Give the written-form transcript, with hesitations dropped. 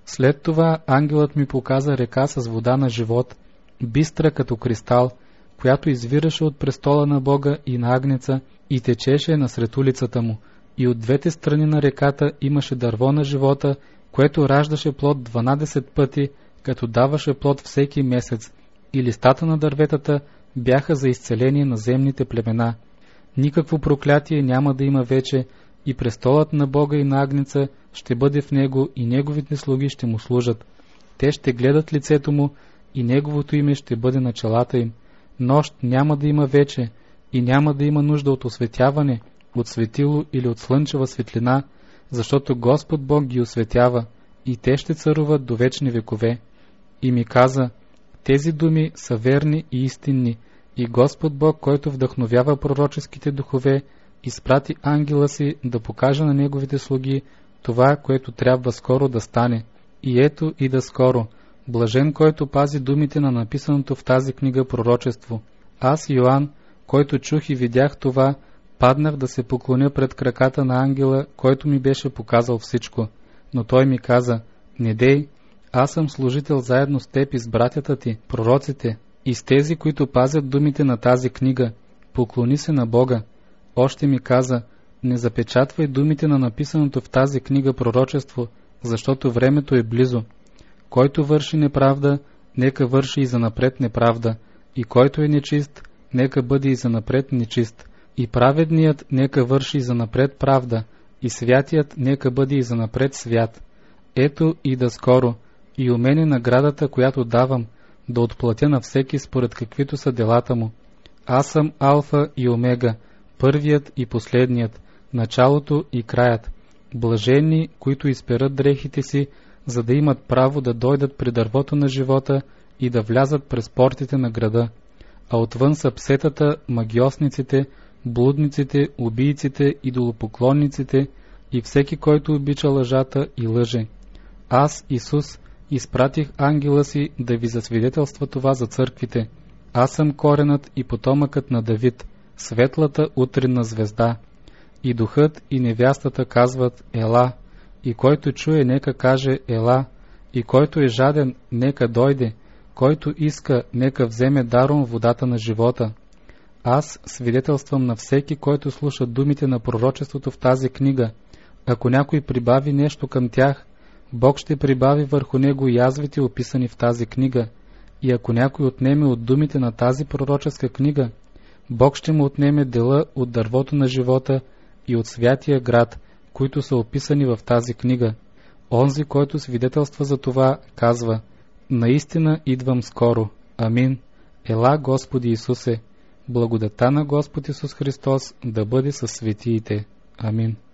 След това ангелът ми показа река с вода на живот, бистра като кристал, която извираше от престола на Бога и на Агнеца и течеше насред улицата му. И от двете страни на реката имаше дърво на живота, което раждаше плод 12 пъти, като даваше плод всеки месец, и листата на дърветата бяха за изцеление на земните племена. Никакво проклятие няма да има вече, и престолът на Бога и на Агнеца ще бъде в него, и неговите слуги ще му служат. Те ще гледат лицето му, и неговото име ще бъде на челата им. Нощ няма да има вече, и няма да има нужда от осветяване, от светило или от слънчева светлина, защото Господ Бог ги осветява, и те ще царуват до вечни векове. И ми каза: тези думи са верни и истинни, и Господ Бог, който вдъхновява пророческите духове, изпрати ангела си да покаже на неговите слуги това, което трябва скоро да стане. И ето и да скоро. Блажен, който пази думите на написаното в тази книга пророчество. Аз, Йоан, който чух и видях това, паднах да се поклоня пред краката на ангела, който ми беше показал всичко. Но той ми каза: не дей, аз съм служител заедно с теб и с братята ти, пророците, и с тези, които пазят думите на тази книга. Поклони се на Бога. Още ми каза: не запечатвай думите на написаното в тази книга пророчество, защото времето е близо. Който върши неправда, нека върши и занапред неправда, и който е нечист, нека бъде и занапред нечист, и праведният нека върши и занапред правда, и святият нека бъде и занапред свят. Ето и да скоро, и у мене наградата, която давам, да отплатя на всеки според каквито са делата му. Аз съм Алфа и Омега, първият и последният, началото и краят. Блажени, които изперат дрехите си, за да имат право да дойдат при дървото на живота и да влязат през портите на града. А отвън са псетата, магиосниците, блудниците, убийците, идолопоклонниците и всеки, който обича лъжата и лъже. Аз, Исус, изпратих ангела си да ви засвидетелства това за църквите. Аз съм коренът и потомъкът на Давид, светлата утринна звезда. И духът и невястата казват: ела, и който чуе, нека каже: ела, и който е жаден, нека дойде, който иска, нека вземе даром водата на живота. Аз свидетелствам на всеки, който слуша думите на пророчеството в тази книга. Ако някой прибави нещо към тях, Бог ще прибави върху него язвите, описани в тази книга. И ако някой отнеме от думите на тази пророческа книга, Бог ще му отнеме дела от дървото на живота и от святия град, които са описани в тази книга. Онзи, който свидетелства за това, казва: наистина идвам скоро. Амин. Ела, Господи Исусе. Благодата на Господ Исус Христос да бъде със светиите. Амин.